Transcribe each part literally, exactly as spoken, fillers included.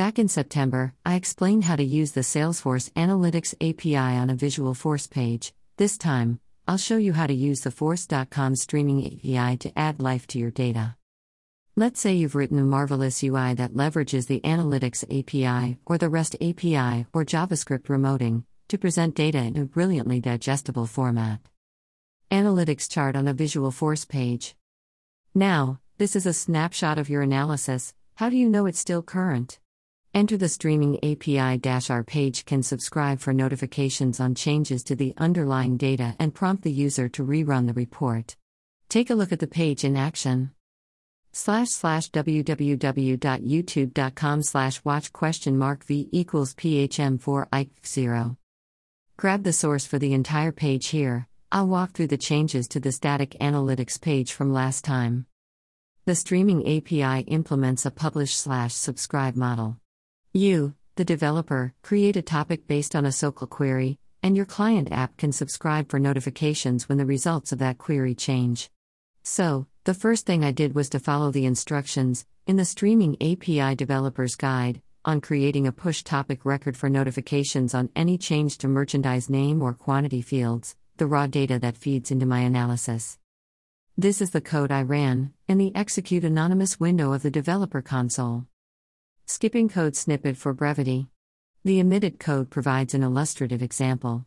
Back in September, I explained how to use the Salesforce Analytics A P I on a Visualforce page. This time, I'll show you how to use the Force dot com streaming A P I to add life to your data. Let's say you've written a marvelous U I that leverages the Analytics A P I, or the REST A P I, or JavaScript remoting, to present data in a brilliantly digestible format. Analytics chart on a Visualforce page. Now, this is a snapshot of your analysis. How do you know it's still current? Enter the streaming A P I-R page can subscribe for notifications on changes to the underlying data and prompt the user to rerun the report. Take a look at the page in action. Slash slash www.youtube.com slash watch question mark v equals phm4 i zero. Grab the source for the entire page here. I'll walk through the changes to the static analytics page from last time. The streaming A P I implements a publish slash subscribe model. You, the developer, create a topic based on a S O C L query, and your client app can subscribe for notifications when the results of that query change. So, the first thing I did was to follow the instructions, in the Streaming A P I Developer's Guide, on creating a push topic record for notifications on any change to merchandise name or quantity fields, the raw data that feeds into my analysis. This is the code I ran, in the Execute Anonymous window of the developer console. Skipping code snippet for brevity. The omitted code provides an illustrative example.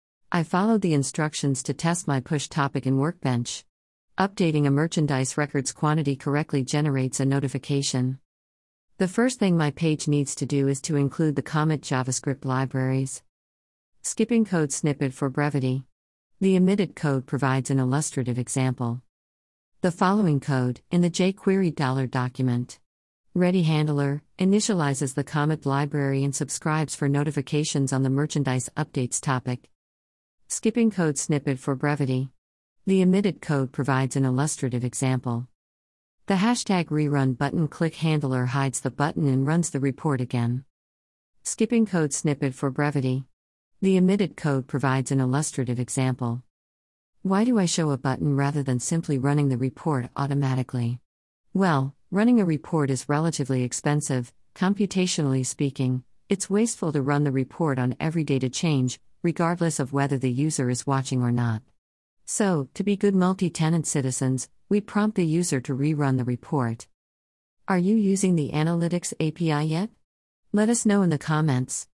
I followed the instructions to test my push topic in Workbench. Updating a merchandise record's quantity correctly generates a notification. The first thing my page needs to do is to include the Comet JavaScript libraries. Skipping code snippet for brevity. The omitted code provides an illustrative example. The following code, in the jQuery document. Ready handler, initializes the Comet library and subscribes for notifications on the merchandise updates topic. Skipping code snippet for brevity. The omitted code provides an illustrative example. The hashtag rerun button click handler hides the button and runs the report again. Skipping code snippet for brevity. The omitted code provides an illustrative example. Why do I show a button rather than simply running the report automatically? Well, running a report is relatively expensive, computationally speaking. It's wasteful to run the report on every data change, regardless of whether the user is watching or not. So, to be good multi-tenant citizens, we prompt the user to rerun the report. Are you using the Analytics A P I yet? Let us know in the comments.